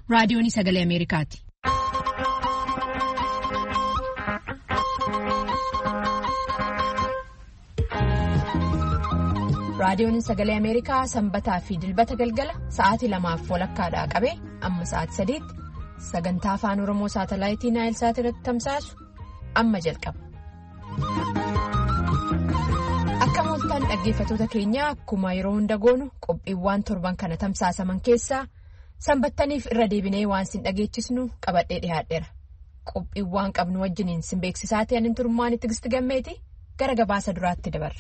raadiyoon sagalee Ameerikaati. Raadiyoon sagalee Ameerikaa sanbataa fi dilbata galgala sa'aatii 2:00 qabee amma sa'aatii 3 sagantaa afaan Oromoo saatalaayitii Naayilsaat irratti tamsaasu amma jalqaba. Akka mooltaan dhaggeeffatoota keenyaa akkuma yeroo hunda goonu qophiiwwan torban kana tamsaasaman keessaa sanbattaniif irra deebinee waan sin dhageechisnu qabadhee dhiyaadheera. Qophiiwwan qabnu wajjiniin sin beeksisaa ta'an turmaan Tigisti Gammeeti gara gabaasa duraatti dabarra.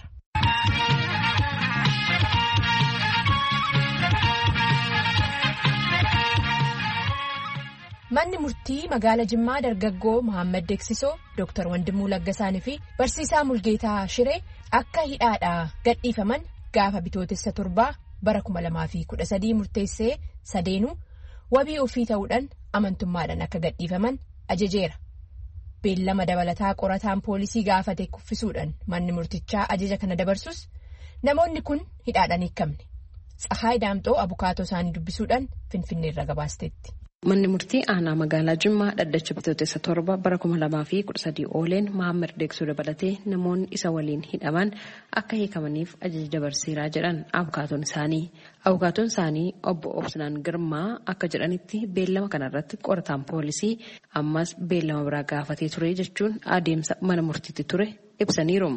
Manni murtii magaala Jimmaa dargaggoo Mohaammed Deeksisoo, Dr. Wandimuu Laggasaanii fi Barsiisaa Mulgeetaa Shiree akka hidhaadhaa gadhiifaman gaafa bitootessa 7 bara 2013 murteessee sadeenuu wabii ofii ta'uudhaan amantummaadhaan akka gadhiifaman ajajeera. Beellama dabalataa qorataan poolisii gaafate kuffisuudhaan manni murtichaa ajaja kana dabarsus namoonni kun hidhaadhaan hiikamne. Tsahaay Daamxoo abukaatoo isaanii dubbisuudhaan Finfinneerra gabaasteetti. Manni murtii aanaa magaalaa Jimmaa dhaddacha bitootessa 7 bara 2013 ooleen Mohaammed Deeksisoo dabalatee namoonni isa waliin hidhaman akka hiikamaniif ajaja dabarseeraa jedhan abukaatoon isaanii. Abukaatoon isaanii obbo Obsinaan Girmaa akka jedhanitti beellama kanarratti qorataan poolisii ammas beellama biraa gaafatee ture jechuun adeemsa mana murtiitti ture ibsaniiru.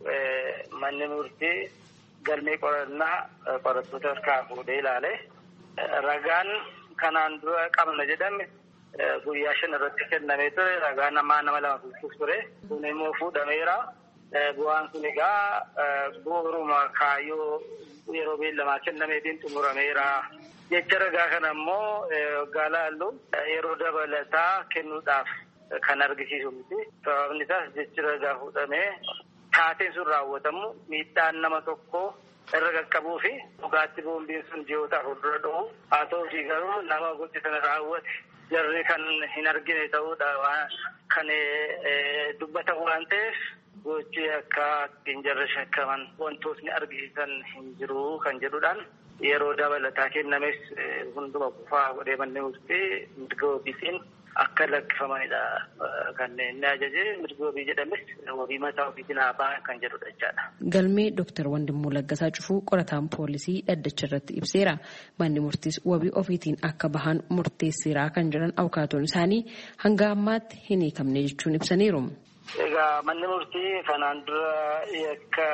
Manni murtii galmee qorannaa qorattoota harkaa fuudhee ilaale ragaan kanaan dura qabna jedhame guyyaa 5 irratti kennamee ture ragaa nama 2 ture kun immoo fuudhameera. Bu'aan sun egaa booruma kaayyoo yeroo beellamaa kennameetiin xumurameera jecha ragaa kana immoo gaalaallu yeroo dabalataa kennuudhaaf kan argisiisu miti. Sababni isaas jechi ragaa fuudhamee taateen sun raawwatamu miidhaan nama tokko irra qaqqabuu fi dhugaatti boombiin sun ji'oota fuuldura dhufu haa ta'uutii garuu nama gochi sana raawwate jarri kan hin argine ta'uudha kan dubbatan waan ta'eef gochi akka ittiin jarri shakkaman wantootni argisiisan hin jiru kan jedhuudhaan yeroo dabalataa kennames hunduma kufaa godhee manni murtii mirga wabiitiin akka lakkifamanidha kan inni ajajee mirga wabii jedhames wabii mataa ofiitiin haabaa kan jedhudha jechaadha. Galmee Dr. Wandimuu Laggasaa cufuu qorataan poolisii dhaddacha irratti ibseera. Manni murtiis wabii ofiitiin akka bahan murteesseeraa kan jedhan abukaatoon isaanii hanga ammaatti hin hiikamne jechuun ibsaniiru. Egaa manni murtii kanaan dura yakka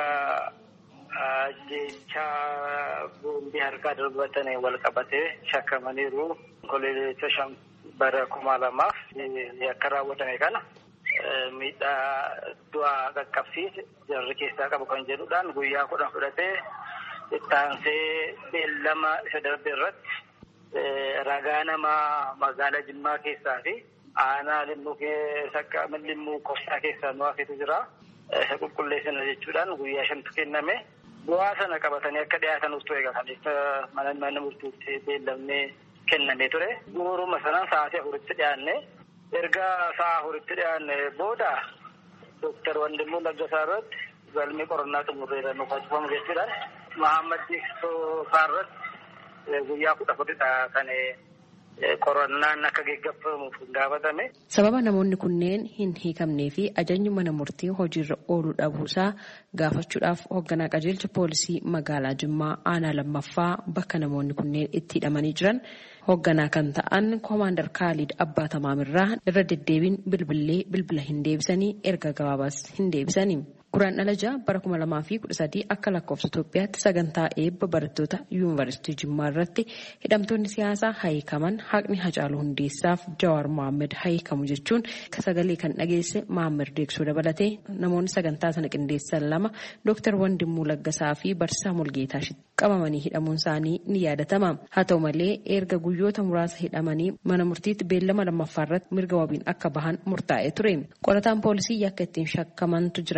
ajjeechaa boombii harkaa darbatanii wal qabatee shakkamaniiru. Koleessa bara 2000 yakka raawwatame kana miidhaa du'aa qaqqabsiise jarri keessaa qabu kan jedhuudhaan guyyaa 10 fudhatee itti aansee beellama isa darbe irratti ragaa namaa magaalaa Jimmaa keessaa fi aanaa limmuu Kofsaa keessaa nu hafetu jira. Isa qulqulleessina jechuudhaan guyyaa 5 kenname. Bu'aa sana qabatanii akka dhiyaatan utuu eegalan mana murtiitti beellamnee kennamee ture. Guuruma sanaan sa'aatii 4tti dhiyaanne. Erga sa'a 4tti dhiyaanne booda Dr. Wandimuu Laggasaa irratti galmee qorannaa xumurreera nu fayyadamu jechuudhaan Mohaammed Deeksisoo irratti guyyaa 14dha kan qorannaan akka geggeeffamuuf gaafatame. Sababa namoonni kunneen hin hiikamnee fi ajajni mana murtii hojiirra ooluu dhabuusaa gaafachuudhaaf hoogganaa qajeelcha poolisii magaalaa Jimmaa aanaa lammaffaa bakka namoonni kunneen itti hidhamanii jiran hoogganaa kan ta'an Koomaandar Kaalid Abbaa Tamaamirraa irra deddeebiin bilbila hin deebisanii erga gabaabaas hin deebisanii. Guraandhala 6 bara 2013 akka lakkoofsa Itoophiyaatti sagantaa eebba barattoota yuunivarsiitii Jimmaa irratti hidhamtoonni siyaasaa hiikaman haqni Hacaaluu Hundeessaaf Jawaar Mohaammed hiikamu jechuun sagalee kan dhageesse Mohaammed Deeksisoo dabalatee namoonni sagantaa sana qindeessan 2 Dr. Wandimuu Laggasaa fi Barsiisaa Mulgeetaa qabamanii hidhamuun isaanii ni yaadatama. Haa ta'u malee erga guyyoota muraasa hidhamanii mana murtiitti beellama lammaffaa irratti mirga wabiin akka bahan murtaa'ee ture. Qorataan poolisii yakka ittiin shakkamantu jira jechuun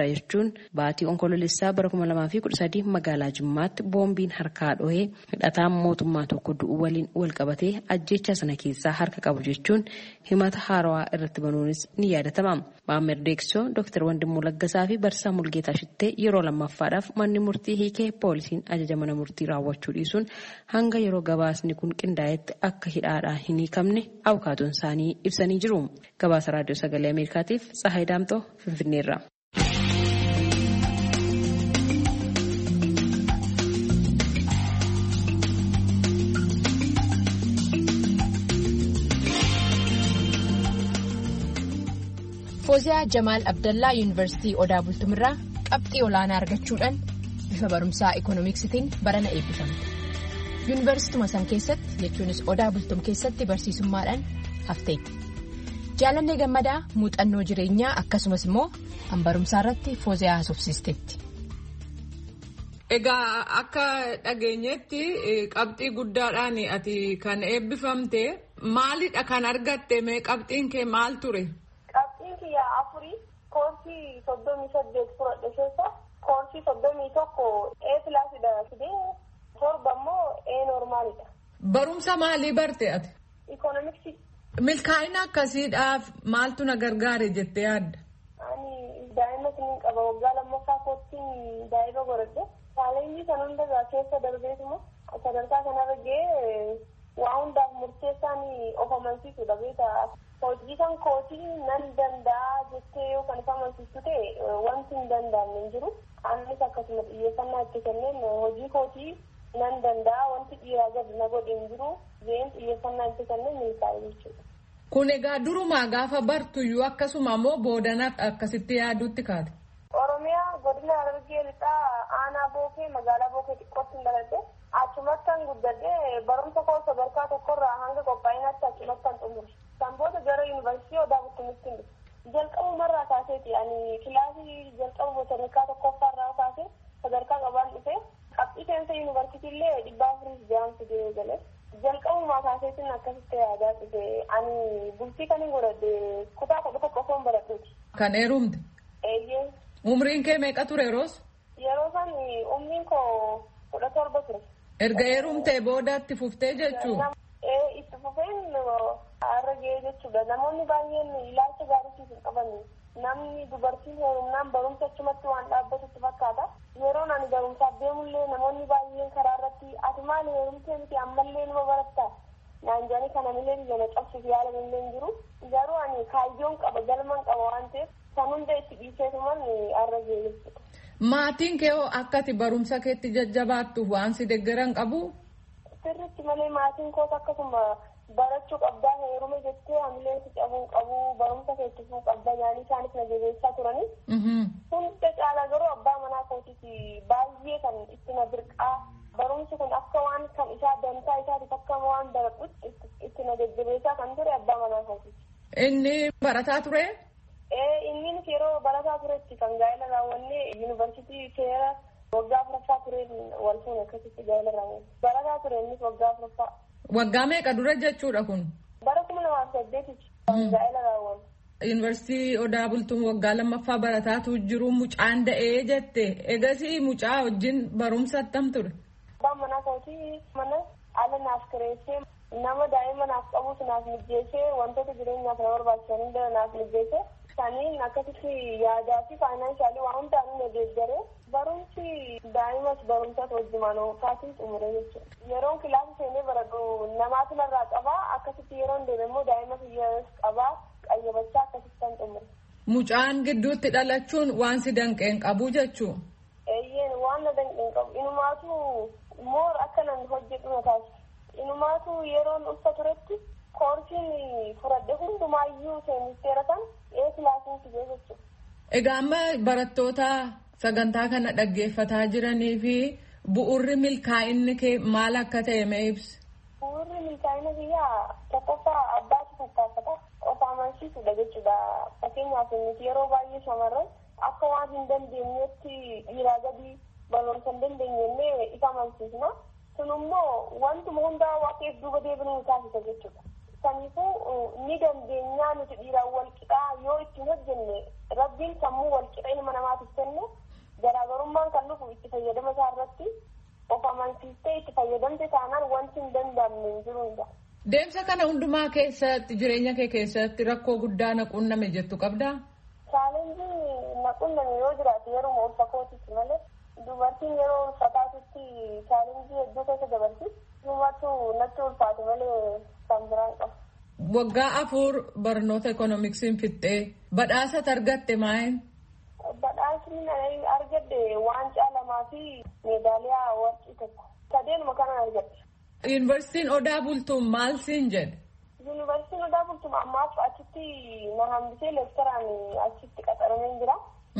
jechuun baatii onkoloolessaa bara 2013 magaalaa Jimmaatti boombiin harkaa dhohee hidhataan mootummaa tokko du'uu waliin wal qabatee ajjeechaa sana keessaa harka qabu jechuun himata haarawaa irratti banuunis ni yaadatama. Maammed Deeksisoo Dr. Wandimuu Laggasaa fi Barsiisaa Mulgeetaa Shittee yeroo lammaffaadhaaf manni murtii hiikee poolisiin ajaja mana murtii raawwachuu dhiisuun hanga yeroo gabaasni kun qindaa'etti akka hidhaadhaa hin hiikamne abukaatoon isaanii ibsanii jiru. Gabaasa Raadiyoo Sagalee Ameerikaatiif Tsahaay Daamtoo Finfinneerra. Fooziyaa Jamaal Abdallaa Yuunivarsiitii Odaa Bultumirraa qabxii olaanaa argachuudhaan bifa barumsaa Ikoonomiksitiin barana eebbifamte. Yuunivarsiituma san keessatti jechuunis Odaa Bultum keessatti barsiisummaadhaan hafteetti. Jaalannee Gammadaa muuxannoo jireenyaa akkasumas immoo barumsaa irratti Fooziyaa haasofsiisteetti. Egaa akka dhageenyetti qabxii guddaadhaan ati kan eebbifamte maalidha kan argatte mee qabxiin kee maal ture? Qabxiin kiyya afurii koorsii 38 fudhadhe keessa koorsii 31 A pilaasidha fidee torba immoo A normaalidha. Barumsa maalii barte ati? Ikoonomiksii. Milkaa'ina akkasiidhaaf maaltu na gargaare jettee yaadda? Ani daa'ima siniin qaba waggaa lammaffaa koottiin daa'ima godhadhe. Chaalenjii kan hundaa keessa darbeetuma sadarkaa kanarra ga'ee waa hundaaf murteessaan of amansiisudha beekaa. Hojii kan kootii nan danda'a jettee yoo kan isa amansiistu ta'e wanti hin danda'amne hin jiru. Anis akkasuma xiyyeeffannaa itti kenneen hojii kootii nan danda'a wanti dhiiraa gadi na godhe hin jiru. Ga'een xiyyeeffannaa itti kenneen milkaa'e jechuudha. Kun egaa durumaa gaafa bartuyyuu akkasuma immoo boodana akkasitti yaaduutti kaate. Oromiyaa godina Harargee lixaa aanaa bookee magaalaa bookee xiqqootti hin dhaladhe achumattan guddadhee barumsa koo sadarkaa tokkorraa hanga qophaa'inaatti achumattan xumure. Sanboota gara yuunivarsiitii Odaa Bultumitti hin dhufe. Jalqabumarraa kaaseeti ani kilaasii jalqabu sadarkaa tokkoffaarraa kaasee sadarkaa qabaan dhufe qabxii seensa yuunivarsiitii illee 406 fidee galee. Jalqabumaa kaaseetiin akkasitti yaadaa dhufe ani bultii kan hin godhadhe kutaa 11 osoon baradhuuti. Kan heerumte? Eeyyee. Umriin kee meeqa ture yeroos? Yeroo san umriin koo 17 ture. Erga heerumtee boodaatti fuftee jechuudha? Itti fufeen har'a ga'ee jechuudha. Namoonni baay'een ilaalcha gaariitiif hin qaban. Namni dubartiin heerumnaan barumsa achumatti waan dhaabbatutti fakkaata. Yeroon ani barumsaaf deemullee namoonni baay'een karaa irratti ati maal heerumtee miti ammallee numa barattaa. Naan jedhanii kana millee biyya na cabsuuf yaalamillee hin jiru. Garuu ani kaayyoon qaba galman qaba waan ta'eef kan hunda itti dhiiseetuman har'a ga'ee jechuudha. Maatiin kee hoo akka ati barumsa keetti jajjabaattuuf waan si deeggaran qabu? Sirriitti malee maatiin koos akkasuma barachuu qabdaa heerume jettee hamileen si cabuu qabu barumsa keetti fuu qabda yaanii isaanis na jabeessaa turanii. Hunda caalaa garuu abbaa manaa kootiiti baay'ee kan itti na birqaa barumsi kun akka waan kan isaa dantaa isaatiif akka waan baradhutti itti na jajjabeessaa kan ture abbaa manaa kootiiti. Inni barataa ture? Innis yeroo barataa turetti kan gaa'ela raawwannee yuunivarsiitii seera waggaa 4ffaa tureen wal fuune akkasitti gaa'ela raawwanne. Barataa ture innis waggaa 4ffaa. Waggaa meeqa dura jechuudha kun? Bara 2008 gaa'ela raawwanne. Yuunivarsiitii Odaa Bultuum waggaa lammaffaa barataatu jiru mucaan da'ee jette. Egasii mucaa wajjin barumsa attam ture? Abbaan manaa kootii mana ala naaf kireessee nama daa'ima naaf qabus naaf mijjeessee wantoota jireenyaaf na barbaachisan hunda naaf mijjeessee saniin akkasitti yaadaa fi faayinaansaalii waan hundaan na deeggaree barumsi daa'imas barumsas wajjumaan oofaatiin xumure jechuudha. Yeroon kilaasii seenee baradhu namaatu narraa qabaa akkasitti yeroon deeme immoo daa'ima fiyyaas qabaa qayyabachaa akkasitti kan xumure. Mucaan gidduutti dhalachuun waan si danqeen qabu jechuu? Eeyyeen waan na danqeen qabu inumaatu moor akka nan hojjedhu na taasisa. Inumaatu yeroon ulfa turetti koorsiin fudhadhe hundumaayyuu seenisteera kan kilaasiin fidee jechuudha. Egaa amma barattoota sagantaa kana dhaggeeffataa jiranii fi bu'urri milkaa'inni kee maal akka ta'e mee ibsi? Bu'urri milkaa'ina kiyyaa tokkoffaa abbaatu tattaafata of amansiisudha jechuudha. Fakkeenyaaf nuti yeroo baay'ee shamarran akka waan hin dandeenyetti dhiiraa gadi barumsa hin dandeenyellee isa amansiisna. Sun immoo wantuma hundaa waaqeef duuba deebinuu taasisa jechuudha. Kanaafuu ni dandeenyaa nuti dhiiraan wal qixaa yoo ittiin hojjenne rabbiin sammuu wal qixa ilma namaatiif kenne garaagarummaan kan dhufu itti fayyadama isaa irratti of amansiistee itti fayyadamte taanaan wanti hin danda'amne hin jiru. Deemsa kana hundumaa keessatti jireenya kee keessatti rakkoo guddaa na qunname jettu qabdaa? Chaalenjii na qunname yoo jiraate yeroo ulfa kootitti malee dubartiin yeroo ulfaataatti chaalenjii hedduu keessa dabarti. Dhumatu natti ulfaate malee kan biraan qabu. Waggaa 4 barnoota ikoonomiksiin fixxee badhaasa argatte maal? Badhaasni argadde waancaa 2 fi meedaaliyaa warqii 1. Sadeenuma kana argadde. Yuunivarsiitiin Odaa Bultuun maal siin jedhe? Yuunivarsiitiin Odaa Bultuun ammaaf achitti na hambisee leektaraan achitti qaxaramee jira.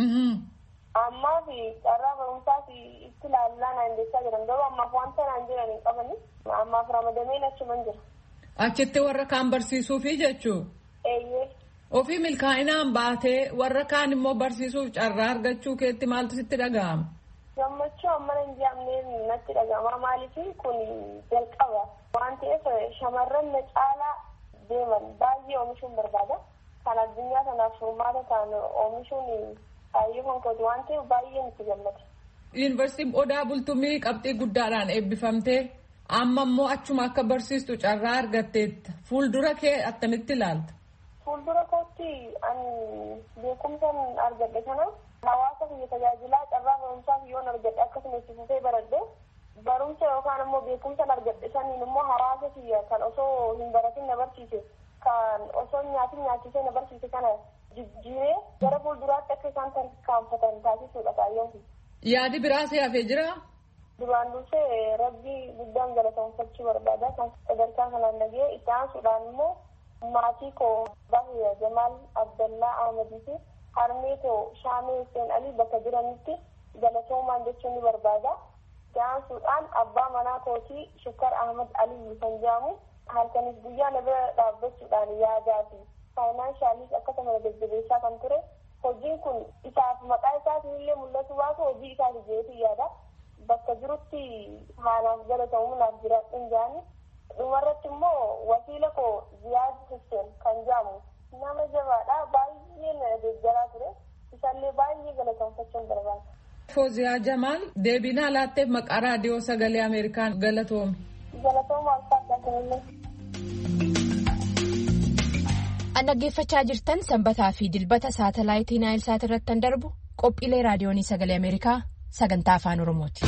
Ammaa fi carraa barumsaa fi itti ilaalaa naan jechaa jiran garuu ammaaf wanta naan jiran hin qabani. Ammaaf ramadameen achuman jira. Achitti warra kaan barsiisuufi jechuu? Eeyyee. Ofii milkaa'inaan baatee warra kaan immoo barsiisuuf carraa argachuu keetti maaltu sitti dhaga'ama? Gammachuu amma hin jedhamneen natti dhaga'ama. Maaliif kun jalqaba waan ta'eef shamarran na caalaa deeman baay'ee oomishuun barbaada. Kan addunyaa kanaaf furmaata ta'an oomishuun baay'ee konkolaataa waan ta'eef baay'ee nutti gammada. Yuunivarsiitiin Odaa Bultumii qabxii guddaadhaan eebbifamtee amma immoo achuma akka barsiistu carraa argatteetta. Fuuldura kee attamitti ilaalta? Fuuldura kootti ani beekumsaan argadhe kana hawaasa biyya tajaajilaa carraa barumsaaf yoon argadhe akkasuma itti fufee baradhe barumsa yookaan immoo beekumsaan argadhe saniin immoo hawaasa biyya kan osoo hin baratin na barsiise kan osoo nyaachisee na barsiise kana jijjiiree gara fuulduraatti akka isaan tarkaanfatan taasisuudha kaayyoon. Yaadi biraa si hafee jiraa? Duraan dursee rabbii guddaan galateeffachuu barbaada kan sadarkaa kanaan dhagee itti aansuudhaan immoo maatii koo Bahiya Jamaal Abdallaa Ahmadii fi harmee koo Shaamee Hussein Alii bakka jiranitti galatoomaan jechuun ni barbaada. Itti aansuudhaan abbaa manaa kootii Shukkar Ahmad Alii kan jedhamu halkanis guyyaa na bira dhaabbachuudhaan yaadaa fi faayinaanshaaliis akkasuma jajjabeessaa kan ture. Hojiin kun isaaf maqaa isaatiin illee mul'atu baatu hojii isaaf jeetii yaada. Bakka jirutti haalaaf galatoomuudhaaf jiraadhuun jaani. Dhumarratti immoo wasiila koo Ziyaad Hussein kan jedhamu nama jabaadha. Baay'ee na deeggaraa ture. Isallee baay'ee galatoomfachuun barbaada. Fooziyaa Jamaal deebii naa laatteef maqaa raadiyoo sagalee Ameerikaan galatoomi. Galatooma alfaadhaa kanillee. An dhaggeeffachaa jirtan sanbataa fi dilbata saatalaayitii Naayilsaat irratti darbu qophiilee raadiyoonii sagalee Ameerikaa sagantaa afaan Oromooti.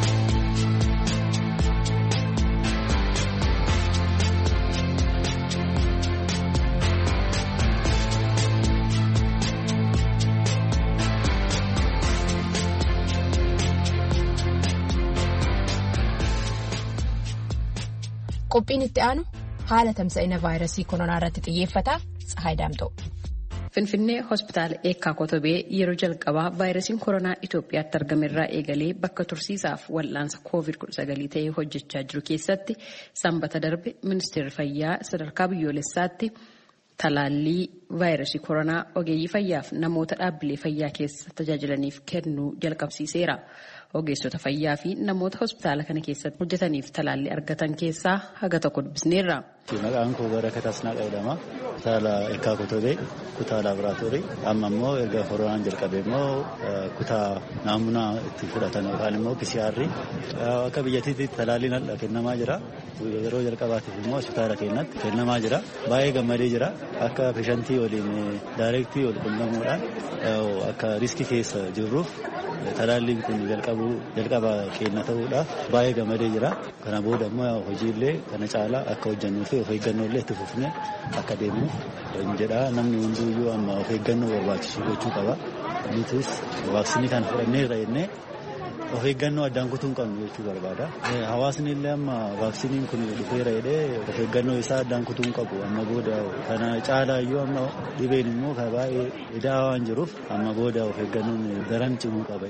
Qophiin itti aanu haala tamsa'ina vaayirasii koronaa irratti xiyyeeffata. Tsahaay Daamtoo. Finfinnee hospitaala Eekkaa Kotobee yeroo jalqabaa vaayirasiin koronaa Itoophiyaatti argamerraa eegalee bakka tursiisaaf wal'aansa COVID-19 ta'ee hojjechaa jiru keessatti sanbata darbe ministeerri fayyaa sadarkaa biyyoolessaatti talaallii vaayirasii koronaa ogeeyyii fayyaaf namoota dhaabbilee fayyaa keessa tajaajilaniif kennuu jalqabsiiseera. Ogeessota fayyaa fi namoota hospitaala kana keessatti hojjetaniif talaallii argatan keessaa haga tokko dubbisneerra. Maqaan koo Barakat Asnaaqaa jedhama. Hospitaala Eekkaa Kotobee kutaa laaboraatoorii. Amma immoo erga koronaan jalqabee immoo kutaa naamunaa itti fudhatan yookaan immoo PCR akka biyyattiitti talaalliin kennamaa jira. Yeroo jalqabaatiif immoo hospitaala keenyatti kennamaa jira. Baay'ee gammadee jira. Akka peeshantii waliin daayirektii wal quunnamuudhaan akka riskii keessa jirruuf talaalliin kun jalqaba keenya ta'uudhaaf baay'ee gammadee jira. Kana booda immoo hojiilee kana caalaa akka hojjennuu fi of eeggannoo illee itti fufnee akka deemnuuf jedha. Namni hunduuyyuu amma of eeggannoo barbaachisu gochuu qaba. Nutis vaaksinii kana fudhanneerra jennee of eeggannoo addaan kutuu hin qabnu jechuu barbaada. Hawaasni illee amma vaaksiniin kun dhufeera jedhee of eeggannoo isaa addaan kutuu hin qabu. Amma booda kana caalaa iyyuu amma dhibeen immoo kan baay'ee idaa waan jiruuf amma booda of eeggannoon daran cimuu qaba.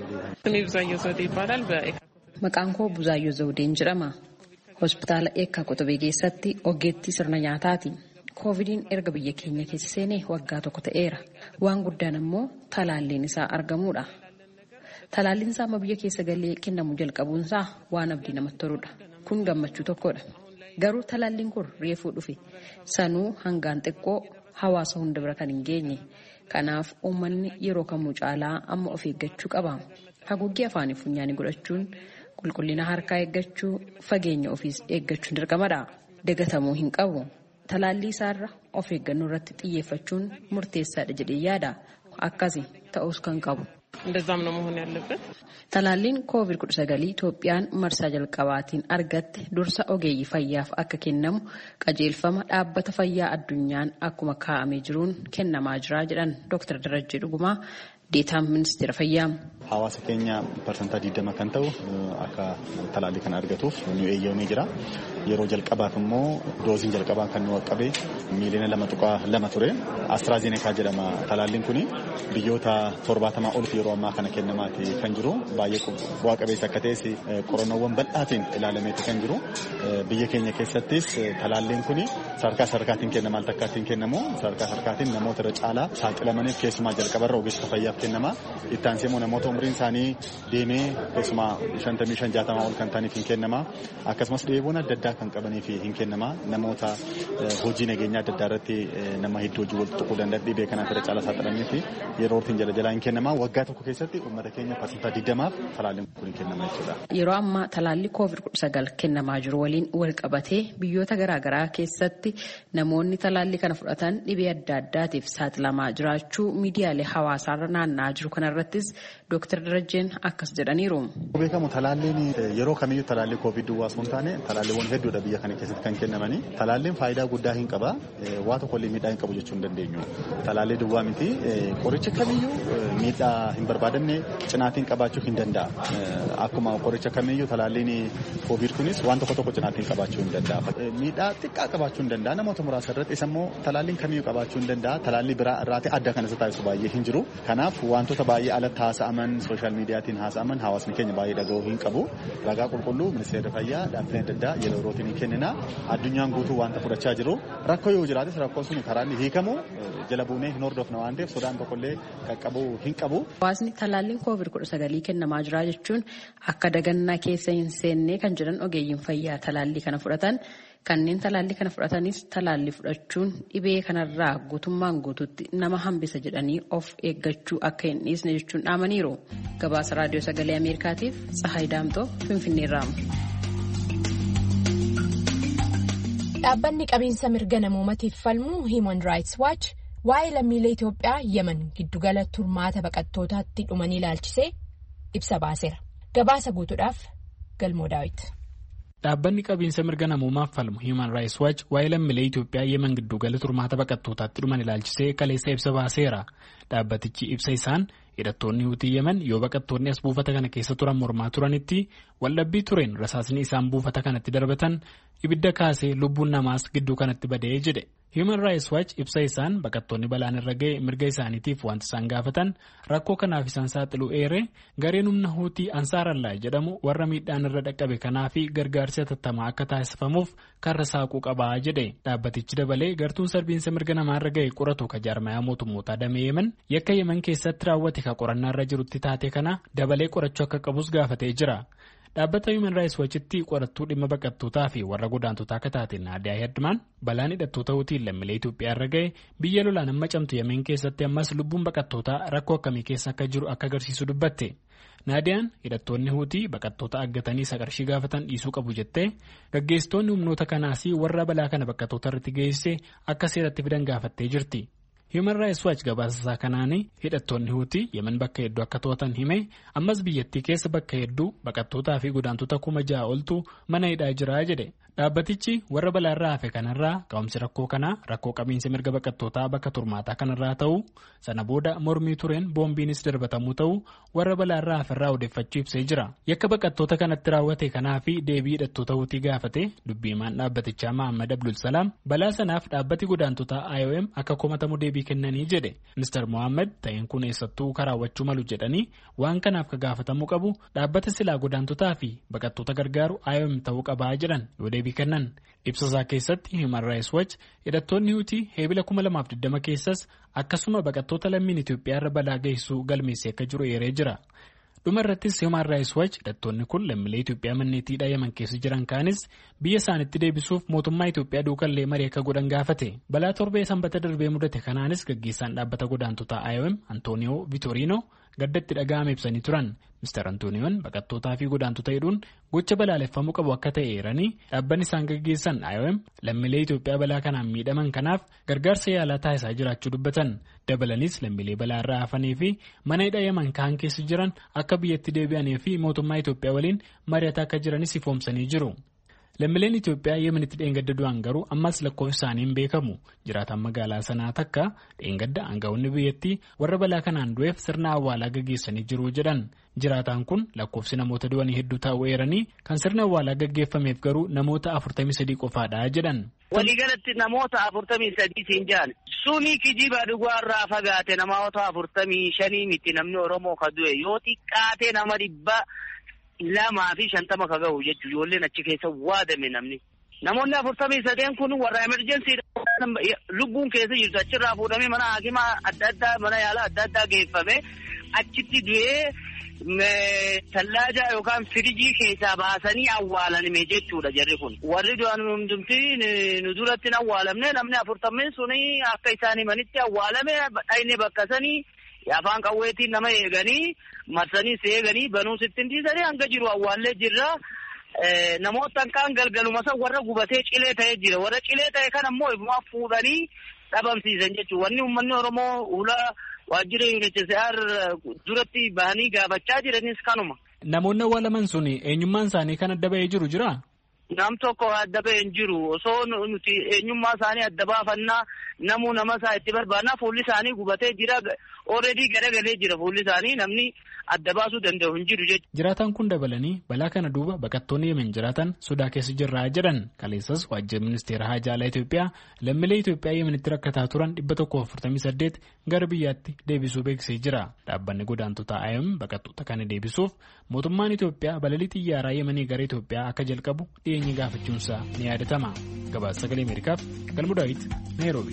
Maqaan koo Buzaayyoo Zawudeen jedhama. Hospitaala Eekkaa Kotobee keessatti ogeettii sirna nyaataati. Koovidiin erga biyya keenya keessa seenee waggaa tokko ta'eera. Waan guddaan immoo talaalliin isaa argamuudha. Talaalliin isaa amma biyya keessa galee kennamu jalqabuunsaa waan abdii namatti toludha. Kun gammachuu tokkodha. Garuu talaalliin kun reefuu dhufe. Sanuu hangaan xiqqoo hawaasa hunda bira kan hin geenye. Kanaaf uummanni yeroo kamuu caalaa amma of eeggachuu qaba. Haguuggii afaanii funyaanii godhachuun, qulqullina harkaa eeggachuu, fageenya ofiis eeggachuun dirqamadha. Dagatamuu hin qabu. Talaallii isaarra of eeggannoo irratti xiyyeeffachuun murteessaadha jedhee yaada. Akkasi ta'us kan qabu. እንደዛም ነው መሆን ያለበት። Talaalliin COVID-19 Itoophiyaan marsaa jalqabaatiin argatte dursa ogeeyyii fayyaaf akka kennamu qajeelfama dhaabbata fayyaa addunyaan akkuma kaa'amee jiruun kennamaa jira jedhan Dr. Darajjee Dhugumaa deetaan ministeera fayyaa. Hawaasa keenya parsantaa 20 kan ta'u akka talaallii kana argatuuf nu eeyyamee jira. Yeroo jalqabaaf immoo dooziin jalqabaa kan nu qaqqabe miiliyoona 2.2 ture. AstraZeneca jedhama. Talaalliin kun biyyoota 70 ol yeroo ammaa kana kennamaati kan jiru. Baay'ee bu'aa qabeessa akka ta'es qorannoowwan bal'aatiin ilaalameeti kan jiru. Biyya keenya keessattis talaalliin kun sarkaatiin kennamaa takkaatiin kennamu. Sarkaatiin namoota irra caalaa saaxilamaniif keessumaa jalqabarra ogeessa fayyaaf kennama. Itti aansee immoo namoota umriin isaanii deemee keessumaa 55-60 ol kan ta'aniif hin kennama. Akkasumas dheebuun adda addaa kan qabaniif hin kennama. Namoota hojii nageenyaa adda addaa irratti nama hedduu hojii wal tuquu danda'an dhibee kanaaf irra caalaa saaxilamaniif yeroo jalaa hin kennama. Waggaa tokko keessatti uummata keenya parsantaa 20f talaalliin kun kennama jechuudha. Yeroo ammaa talaallii COVID-19 kennamaa jiru waliin wal qabatee biyyoota garaagaraa keessatti namoonni talaallii kana fudhatan dhibee adda addaatiif saaxilamaa jiraachuu miidiyaalee hawaasaarra naanna'aa jiru kanarrattis Dr. Darajjeen akkas jedhaniiru. Beekamu talaalliin yeroo kamiyyuu talaallii COVID duwwaa osoo hin taane talaalliiwwan hedduudha biyya kana keessatti kan kennamanii. Talaalliin faayidaa guddaa hin qaba. Waa tokkollee miidhaa hin qabu jechuu hin dandeenyu. Talaallii duwwaa miti qoricha kamiyyuu miidhaa hin barbaadamne cinaatiin qabaachuu hin danda'a. Akkuma qoricha kamiyyuu talaalliin COVID kunis waan tokko cinaatiin qabaachuu hin danda'a. Miidhaa xiqqaa qabaachuu hin danda'a. Namoota muraasa irratti isa immoo talaalliin kamiyyuu qabaachuu hin danda'a. Talaallii biraa irraati adda kan isa taasisu baay'ee hin jiru. Kanaaf wantoota baay'ee alatti haasa'aman sooshaal miidiyaatiin haasa'aman hawaasni keenya baay'ee dhaga'uu hin qabu. Ragaa qulqulluu ministeera fayyaa dhaabbileen adda addaa yeroo yerootiin hin kennina. Addunyaan guutuu wanta fudhachaa jiru. Rakkoo yoo jiraates rakkoon sun karaa inni hiikamu jala buunee hin hordofna waan ta'eef sodaan tokkollee qaqqabuu hin qabu. Hawaasni talaalliin COVID-19 kennamaa jira jechuun akka dagannaa keessa hin seenne kan jedhan ogeeyyiin fayyaa talaallii kana fudhatan. Kanneen talaallii kana fudhatanis talaallii fudhachuun dhibee kanarraa guutummaan guututti nama hambisa jedhanii of eeggachuu akka hin dhiisne jechuun dhaamaniiru. Gabaasa Raadiyoo Sagalee Ameerikaatiif Tsahaay Daamtoo Finfinneerraa. Dhaabbanni qabiinsa mirga namoomaatiif falmu Human Rights Watch waa'ee lammiilee Itoophiyaa Yemen giddugala turmaata baqattootaatti dhumanii ilaalchisee ibsa baaseera. Gabaasa guutuudhaaf Galmoo Daawit. Dhaabbanni qabiinsa mirga namoomaaf falmu Human Rights Watch waa'ee lammiilee Itoophiyaa Yemen giddugala turmaata baqattootaatti dhuman ilaalchisee kaleessa ibsa baaseera. Dhaabbatichi ibsa isaan hidhattoonni Huutii Yemen yoo baqattoonni as buufata kana keessa turan mormaa turanitti waldhabbii tureen rasaasni isaan buufata kanatti darbatan ibidda kaasee lubbuun namaas gidduu kanatti badee jedhe. Human Rights Watch ibsa isaan baqattoonni balaan irra ga'e mirga isaaniitiif wanti isaan gaafatan rakkoo kanaaf isaan saaxiluu eeree gareen humna Huutii Ansaarallaa jedhamu warra miidhaan irra dhaqqabe kanaafi gargaarsi hatattamaa akka taasifamuuf karra saaquu qabaa jedhe. Dhaabbatichi dabalee gartuun sarbiinsa mirga namaa irra ga'e qoratu ka jaarmayaa mootummootaa damee Yemen yakka Yemen keessatti raawwate ka qorannaa irra jirutti taate kana dabalee qorachuu akka qabus gaafatee jira. Dhaabbata Human Rights Watchitti qorattuu dhimma baqattootaa fi warra godaantotaa akka taate Naadiyaa Heddumaan balaan hidhattoota Huutiin lammiilee Itoophiyaa irra ga'e biyya lolaan amma camtu Yemen keessatti ammas lubbuun baqattootaa rakkoo akkamii keessa akka jiru akka agarsiisu dubbatte. Naadiyaan hidhattoonni Huutii baqattoota aggatanii qarshii gaafatan dhiisuu qabu jettee gaggeessitoonni humnoota kanaas warra balaa kana baqattoota irratti geessee akka seeratti fidan gaafattee jirti. Human Rights Watch gabaasa kanaan hidhattoonni Huutii Yemen bakka hedduu akka to'atan hime ammas biyyattii keessa bakka hedduu baqattootaa fi godaantota 6,000 oltu mana hidhaa jira jedhe. Dhaabbatichi warra balaarraa hafe kanarraa ka'umsi rakkoo kanaa rakkoo qabiinsa mirga baqattootaa bakka turmaataa kanarraa ta'uu sana booda mormii tureen boombiinis darbatamuu ta'uu warra balaarraa haferraa odeeffachuu ibsee jira. Yakka baqattoota kanatti raawwate kanaa fi deebii hidhattoota Huutii gaafate dubbiimaan dhaabbatichaa Mahammad Abdul Salaam balaa sanaaf dhaabbati godaantotaa IOM akka komatamu deebii kennanii jedhe. Mr. Mohammad ta'een kun eessattuu karaawwachuu malu jedhanii waan kanaaf ka gaafatamuu qabu dhaabbata silaa godaantotaa fi baqattoota gargaaru IOM ta'uu qabaa jedhan yoo deebii kennan. Ibsasaa keessatti Human Rights Watch hidhattoonni Huutii Eebila 2020 keessas akkasuma baqattoota lammiin Itoophiyaa irra balaa geessuu galmeessee akka jiru eeree jira. Dhuma irrattis Human Rights Watch hidhattoonni kun lammiilee Itoophiyaa manneetiidhaa Yemen keessa jiran kaanis biyya isaanitti deebisuuf mootummaa Itoophiyaa duukallee marii akka godhan gaafate. Balaa torbee sanbata darbee mudate kanaanis gaggeessaan dhaabbata godaantotaa IOM Antooniyoo Viitoriinoo gaddatti dhaga'ame ibsanii turan. Mr. Antooniyoon baqattootaa fi godaantota hidhuun gocha balaaleffamuu qabu akka ta'e eeranii dhaabbanni isaan gaggeessan IOM lammiilee Itoophiyaa balaa kanaan miidhaman kanaaf gargaarsa yaalaa taasisaa jiraachuu dubbatan. Dabalanis lammiilee balaa irraa hafanii fi mana hidhaa Yemen kaan keessa jiran akka biyyatti deebi'anii fi mootummaa Itoophiyaa waliin mari'ataa akka jiranis ifoomsanii jiru. Lammiileen Itoophiyaa Yemenitti dheengadda du'an garuu ammas lakkoofsi isaanii hin beekamu. Jiraataan magaalaa sanaa takka dheengadda aangawoonni biyyattii warra balaa kanaan du'eef sirna awwaalaa gaggeessanii jiru jedhan. Jiraataan kun lakkoofsi namoota du'anii hedduu ta'uu eeranii kan sirna awwaalaa gaggeeffameef garuu namoota 43 qofaadha jedhan. Waliigalatti namoota 43 siin jaan. Suni kijiba dhugaarraa fagaate namoota 45 miti namni Oromoo ka du'e yoo xiqqaate nama 250 ka gahu jechuun ijoolleen achi keessa waadame namni. Namoonni 43 kun warra emergency lubbuun keessa jirtu achirraa fuudhamee mana hakimaa adda addaa mana yaalaa adda addaa geeffame achitti du'ee tallaaja yookaan firijii keessaa baasanii awwaalanime jechuudha jarri kun. Warri du'an hundumtii nu duratti hin awwaalamne namni 40 suni akka isaanii manitti awwaalame dhayne bakkasanii afaan qawweetiin nama eeganii marsanii seeganii banuu sittin dhiisanii hanga jiru awwaallee jirra. Namoota kaan galgaluma san warra gubatee cilee ta'ee jira. Warra cilee ta'e kan ammoo ifumaa fuudhanii dhabamsiisan jechuudha. Wanni uummanni Oromoo ulaa waajjira UNHCR duratti bahanii gaafachaa jiranis kanuma. Namoonni awwaalaman sun eenyummaan isaanii kan adda ba'ee jiru jira? Nam tokko adda ba'ee hin jiru. Osoo nuti eenyummaa isaanii adda baafannaa namuu nama isaa itti barbaadnaa fuulli isaanii gubatee jira. Already garagalee jira fuulli isaanii namni adda baasuu danda'u hin jiru jechuudha. Jiraataan kun dabalanii balaa kana duuba baqattoonni Yemen jiraatan sodaa keessa jirraa jedhan. Kaleessas waajjirri ministeera haajaa alaa Itoophiyaa lammiilee Itoophiyaa Yemenitti rakkataa turan 148 gara biyyaatti deebisuu beeksisee jira. Dhaabbanni godaantotaa IOM baqattoota kana deebisuuf mootummaan Itoophiyaa balalii xiyyaaraa Yemenii gara Itoophiyaa akka jalqabu dhiyeenya gaafachuunsaa ni yaadatama. Gabaasa Sagalee Ameerikaaf Galmuu Daawit Naayiroobi.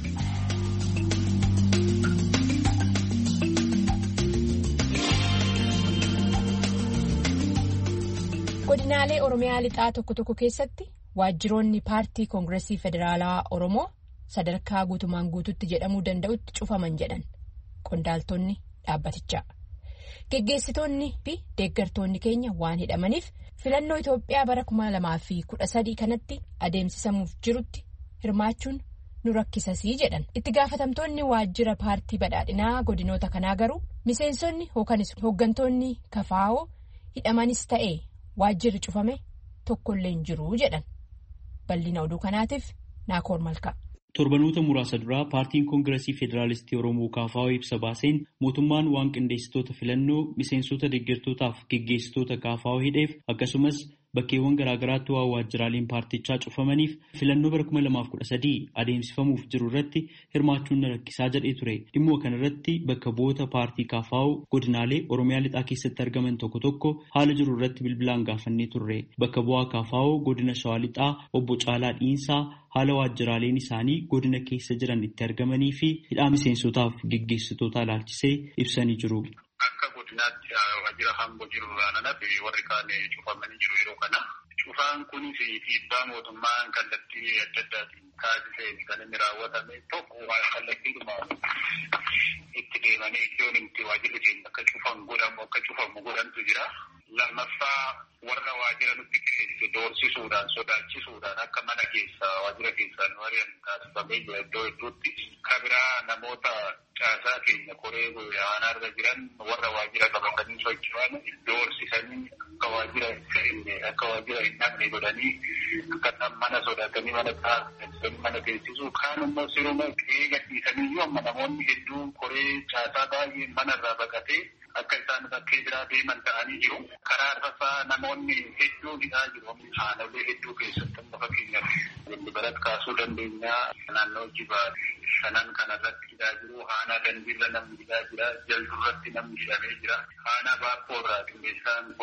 Godinaalee Oromiyaa lixaa tokko tokko keessatti waajjiroonni paartii Koongireesii Federaalaa Oromoo sadarkaa guutumaan guututti jedhamuu danda'utti cufaman jedhan qondaaltonni dhaabbatichaa. Geggeessitoonni fi deeggartoonni keenya waan hidhamaniif filannoo Itoophiyaa bara 2013 kanatti adeemsisamuuf jirutti hirmaachuun nu rakkisasii jedhan. Itti gaafatamtoonni waajjira paartii badhaadhinaa godinoota kanaa garuu miseensonni yookanis hooggantoonni kafaa'oo hidhamanis ta'e. Waajjirri cufame tokkollee hin jiru jedhan. Bal'ina oduu kanaatiif Naakoor Malkaa. Torbanoota muraasa duraa paartiin Koongireesii Federaalistii Oromoo KFO ibsa baaseen mootummaan waan qindeessitoota filannoo miseensota deeggartootaaf geggeessitoota KFO hidheef akkasumas bakkeewwan garaagaraatti waan waajjiraaleen paartichaa cufamaniif filannoo bara 2013 adeemsifamuuf jiru irratti hirmaachuun na rakkisaa jedhee ture. Dhimma kana irratti bakka bu'oota paartii KFO godinaalee Oromiyaa lixaa keessatti argaman tokko tokko haala jiru irratti bilbilaan gaafannee turre. Bakka bu'aa KFO godina Shawaa lixaa obbo Caalaa Dhiinsaa haala waajjiraaleen isaanii godina keessa jiran itti argamanii fi hidhaa miseensotaaf geggeessitoota ilaalchisee ibsanii jiru. Akka godinaatti waajjira hamboo jiru irraa warri kaan cufamanii jiru yeroo kana. Cufaan kunis dhiibbaa mootummaan kallattii adda addaatiin taasiseen kan inni raawwatame tokko kallattiidhuma itti deemanii iddoon itti waajjirri keenya akka cufamu godhantu jira. Lammaffaa warra waajjira nutti keessatti doorsisuudhaan sodaachisuudhaan akka mana keessa waajjira keessaan wari'an taasifamee jira iddoo hedduutti. Kabiraa namoota caasaa keenya koree aanaarra jiran warra waajjira qabatanii socho'an doorsisanii akka waajjira hin dhabne godhanii akka mana sodaatanii mana teessisuu kaan immoo siruma eega dhiisanii amma namoonni hedduun koree caasaa baay'ee manarraa baqatee akka isaan bakkee biraa deeman ta'anii jiru. Karaa arfaffaa namoonni hedduu hidhaa jiru. Haalolee hedduu keessatti amma fakkeenyaaf Barat kaasuu dandeenyaa naannoo Jibaa shanan kanarratti hidhaa jiru. Haanaa Dandiirra namni hidhaa jira. Jaldurratti namni hidhamee jira. Haanaa Baakkoorraa qindeessaan koree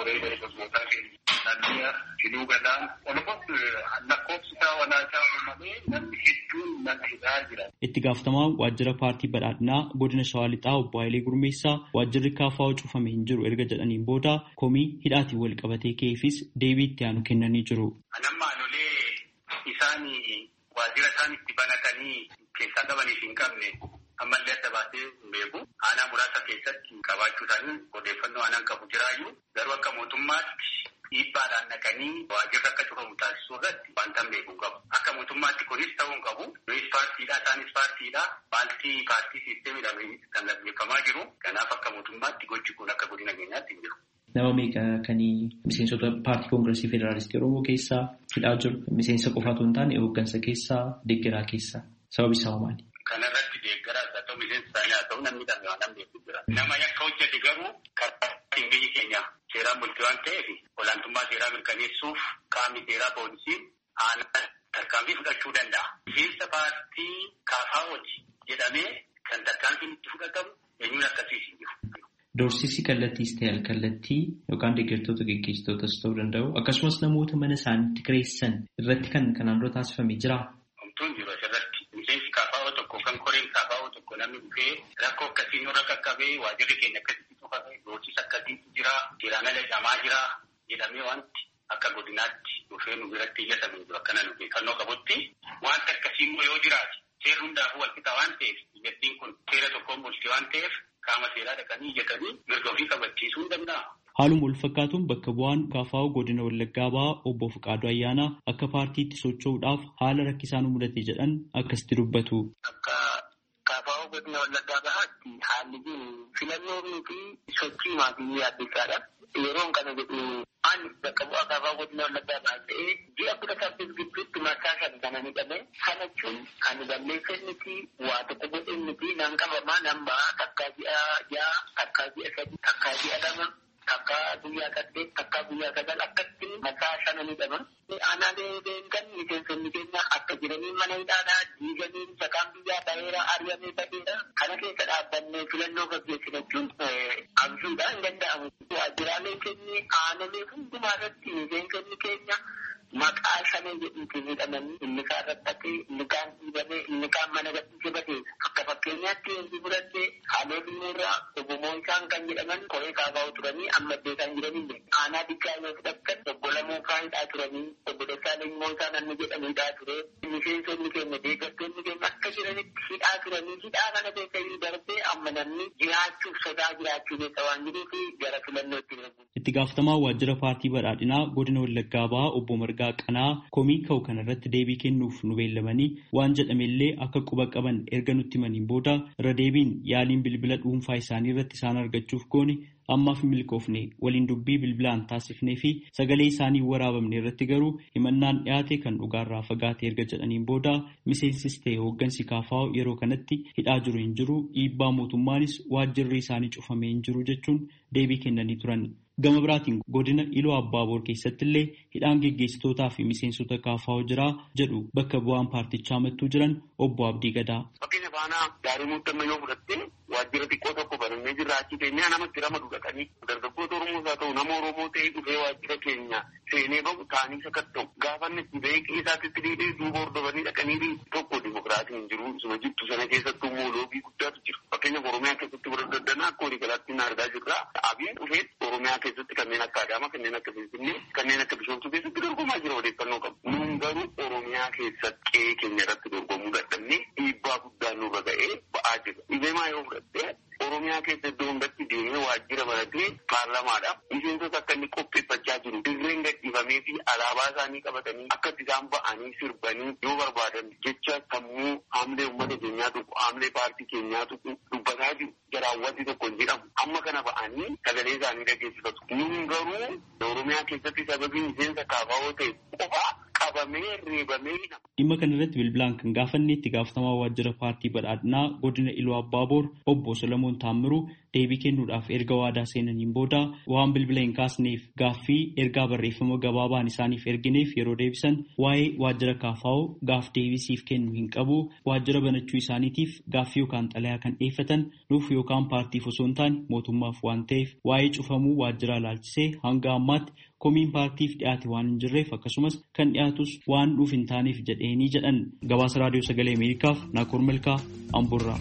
gosoota keenya filuu gadaan walumaatti lakkoofsi isaa walaachaa uumamee namni hedduun nama hidhaa jira. Itti gaafatamaa waajjira paartii badhaadhinaa godina Shawaa Lixaa obbo Hayilee Gurmeessaa waajjirri KFO cufamee hin jiru erga jedhaniin booda komii hidhaatiin wal qabatee ka'eefis deebii itti aanu kennanii jiru. Anamma anolee isaan waajjira isaan itti banatanii keessaa qabaniif hin qabne ammallee adda baasee hin beeku. Aanaa muraasa keessatti qabaachuu isaanii odeeffannoo aanaan qabu jiraayyuu garuu akka mootummaatti dhiibbaadhaan naqanii waajjirri akka cufamu taasisuu irratti wanta hin beeku qabu. Akka mootummaatti kunis ta'uu hin qabu. Nunis paartiidha isaanis paartiidha. Paartii siisteemiidhaan kan gaggeeffamaa jiru. Kanaaf akka mootummaatti gochi kun akka godina keenyaatti hin jiru. Nama meeqa kan miseensota paartii koongireesii federaalistii Oromoo keessaa hidhaa jiru? Miseensa qofaatu hin taane hooggansa keessaa, deeggaraa keessaa. Sababi isaa maali? Kanarratti deeggaraa haa ta'u miseensa isaanii haa ta'u namni dhabee waan beeku jira. Nama yakka hojjete garuu karaa biyyi keenya seeraan bultii waan ta'eef olaantummaa seeraa mirkaneessuuf qaamni seeraa poolisiin aanaa tarkaanfii fudhachuu danda'a. Miseensa paartii KFO'ti jedhamee kan tarkaanfiin itti fudhatamu eenyuun akkasiis hin jiru. Doorsisi kallattiis ta'e alkallattii yookaan deeggartoota gaggeessitootas ta'uu danda'u akkasumas namoota mana isaaniitti kireessan irratti kan kanaan dura taasifamee jira. Homtuun jiru asirratti miseensi KFO tokko kan koreen KFO tokko namni dhufee rakkoo akkasii nurra qaqqabee waajjirri keenya akkasitti cufame doorsisa akkasiitu jira seeraan ala hidhamaa jira jedhamee wanti akka godinaatti dhufee nu biratti iyyatame jiru akkana nu beekannoo qabutti wanta akkasii immoo yoo jiraate seerri hundaafuu wal qixa waan ta'eef biyyattiin kun seera tokkoon bulti waan ta'eef qaama seeraa dhaqanii iyyatanii mirga ofii kabachiisuu hin danda'a. Haaluma wal fakkaatuun bakka bu'aan KFO godina Wallaggaa Bahaa obbo Fiqaaduu Ayyaanaa akka paartiitti socho'uudhaaf haala rakkisaan mudate jedhan akkasitti dubbatu. Akka KFO godina Wallaggaa Bahaatti haalli jiru filannoo fi sochii maatii yaaddeessaadha. Yeroon kana jedhu ani bakka bu'aa KFO godina Wallaggaa Bahaa ta'ee ji'a 18 gidduutti marsaa shan kana midhame kana jechuun ani balleessa miti waa tokko godhe miti nan qabamaa nan bahaa takkaa ji'a 3 takkaa ji'a 2 takkaa guyyaa 8 takkaa guyyaa 9 akkatti marsaa shan midhama. Aanaalee deemkan miseensonni keenya akka jiranii mana hidhaadhaa diiganii sakaan biyyaa baheera ari'amee baheera kana keessa dhaabbannee filannoo gaggeessina jechuun abjuudhaan hin danda'amu. Waajjiraalee keenya aanaalee hundumaa irratti miseensonni keenya maqaa shanee jedhuutiin hidhamanii inni kaan rakkatee inni kaan dhiibamee inni kaan mana gadhiisee batee akka fakkeenyaatti wanti fudhattee haalonni irraa obomoo isaan kan jedhaman koree KFO turanii amma iddoo isaan jiranii aanaa dikkaa yoo fudhattan obbo Lamuufaa hidhaa turanii obbo Dassaaleny Moosaa namni jedhamu hidhaa ture miseensonni keenya deeggartoonni keenya akka jiranitti hidhaa turanii hidhaa kana keessa darbee amma namni jiraachuuf sodaa jiraachuu keessa waan jiruuf gara filannootti darbu. Itti gaafatamaa waajjira paartii badhaadhinaa godina Wallaggaa Bahaa obbo Margaa Qanaa komii ka'u kanarratti deebii kennuuf nu beellamanii waan jedhamellee akka quba qaban erga nutti himaniin booda irra deebiin yaaliin bilbila dhuunfaa isaanii irratti isaan argachuuf goone ammaaf milkoofne waliin dubbii bilbilaan taasifnee fi sagalee isaanii waraabamne irratti garuu himannaan dhiyaate kan dhugaarraa fagaate erga jedhaniin booda miseensis ta'e hooggansi KFO yeroo kanatti hidhaa jiru hin jiru dhiibbaa mootummaanis waajjirri isaanii cufamee hin jiru jechuun deebii kennanii turan. Gama biraatiin godina Iluu Abbaaboor keessatti illee hidhaan geggeessitootaa fi miseensota KFO jira jedhu bakka bu'aan paartichaa mattuu jiran obbo Abdii Gadaa. Fakkeenya faanaa gaarii muuxannoo yoo fudhatte waajjira xiqqoo tokko banannee jirra achi keenyaa namatti ramadu dhaqanii dargaggoota Oromoos haa ta'u nama Oromoo ta'ee dhufee waajjira keenya seenee bahu taanii sakatta'u gaafanni itti ba'ee qeessaatti dhiidhee duuba hordofanii dhaqanii tokko dimokiraatiin hin jiru isuma jittu sana keessattuu immoo loogii guddaatu jira. Fakkeenyaaf Oromiyaa keessatti warra daddanaa akka walii galaatti argaa jirra. Abiin dhufee Oromiyaa keessatti kanneen akka Adaamaa kanneen akka Finfinnee kanneen akka Bishooftuu keessatti dorgomaa jira odeeffannoo qabu. Nuun garuu Oromiyaa keessatti qe'ee keenya irratti dorgomuu dadhabnee dhiibbaa guddaa nurra ga'ee ba'aa jira. Dhibeemaa yoo fudhatte Oromiyaa keessa iddoo hundatti deemee waajjira baratee paarlamaadhaaf miseensota akka inni qopheeffachaa jiru. Dirreen gadhiifamee fi alaabaa isaanii qabatanii akka isaan ba'anii sirbanii yoo barbaadan jecha sammuu haamlee uummata keenyaa tuqu haamlee paartii keenyaa tuqu dubbataa jiru. Jaraawwanti tokko hin jedhamu. Amma kana ba'anii sagalee isaanii dhageessifatu. Nuun garuu Oromiyaa keessatti sababii miseensa KFO ta'e qofa qabamee reebamee hidhama. Dhimma kanarratti bilbilaan kan gaafanne itti gaafatamaa waajjira paartii badhaadhinaa godina Iluu Abbaaboor obbo Solomoon Taammiruu deebii kennuudhaaf erga waadaa seenaniin booda waan bilbila hin kaasneef gaaffii ergaa barreeffama gabaabaan isaaniif ergineef yeroo deebisan waa'ee waajjira KFO gaaf deebisiif kennu hin qabu waajjira banachuu isaaniitiif gaaffii yookaan xalayaa kan dhiyeeffatan nuuf yookaan paartiif osoo hin taane mootummaaf waan ta'eef waa'ee cufamuu waajjiraa ilaalchisee hanga ammaatti komiin paartiif dhiyaate waan hin jirreef akkasumas kan dhiyaatus waan nuuf hin taaneef jedheenii jedhan. Gabaasa raadiyoo sagalee Ameerikaaf Naakoor Malkaa Amburraa.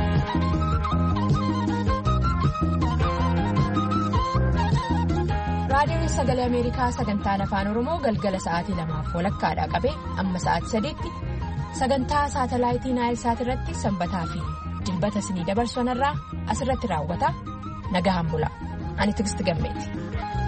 Raadiyoon sagalee Ameerikaa sagantaan afaan Oromoo galgala sa'aatii 2:00 qabee amma sa'aatii 3:00 sagantaa saatalaayitii Naayilsaat irratti sanbataa fi dilbata isinii dabarsu irraa asirratti raawwata. Nagahaan bula. Ani Tigisti Gammeeti.